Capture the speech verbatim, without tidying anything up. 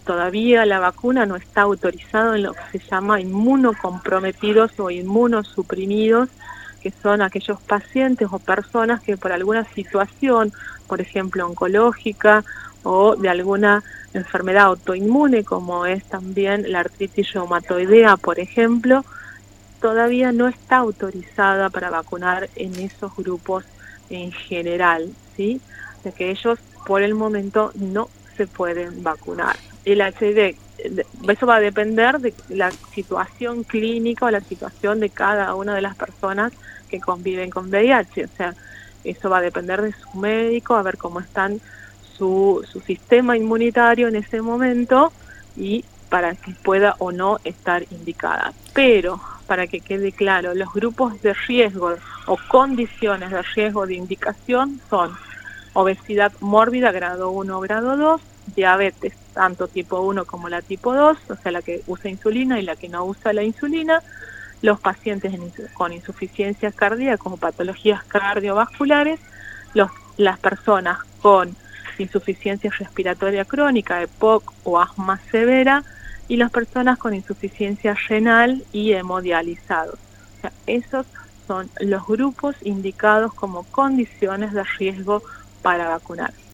todavía la vacuna no está autorizada en lo que se llama inmunocomprometidos o inmunosuprimidos, que son aquellos pacientes o personas que por alguna situación, por ejemplo oncológica o de alguna enfermedad autoinmune, como es también la artritis reumatoidea, por ejemplo, todavía no está autorizada para vacunar en esos grupos en general, ¿sí? De que ellos por el momento no se pueden vacunar. El H I V, eso va a depender de la situación clínica o la situación de cada una de las personas que conviven con V I H, o sea, eso va a depender de su médico, a ver cómo están su, su sistema inmunitario en ese momento y para que pueda o no estar indicada. Pero, para que quede claro, los grupos de riesgo o condiciones de riesgo de indicación son obesidad mórbida grado uno o grado dos, diabetes tanto tipo uno como la tipo dos, o sea, la que usa insulina y la que no usa la insulina, los pacientes en, con insuficiencia cardíaca como patologías cardiovasculares, los, las personas con insuficiencia respiratoria crónica, E P O C o asma severa, y las personas con insuficiencia renal y hemodializados. O sea, esos son los grupos indicados como condiciones de riesgo para vacunar.